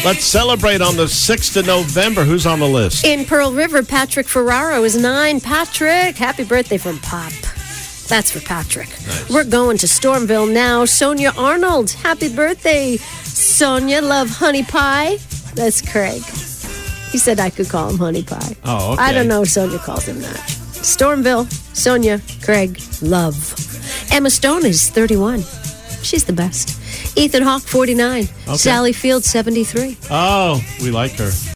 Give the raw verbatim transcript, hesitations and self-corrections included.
Let's celebrate on the sixth of November. Who's on the list? In Pearl River, Patrick Ferraro is nine. Patrick, happy birthday from Pop. That's for Patrick. Nice. We're going to Stormville now. Sonia Arnold, happy birthday. Sonia, love honey pie. That's Craig. He said I could call him honey pie. Oh, okay. I don't know if Sonia calls him that. Stormville, Sonia, Craig, love. Emma Stone is thirty-one. She's the best. Ethan Hawke, forty-nine. Okay. Sally Field, seventy-three. Oh, we like her.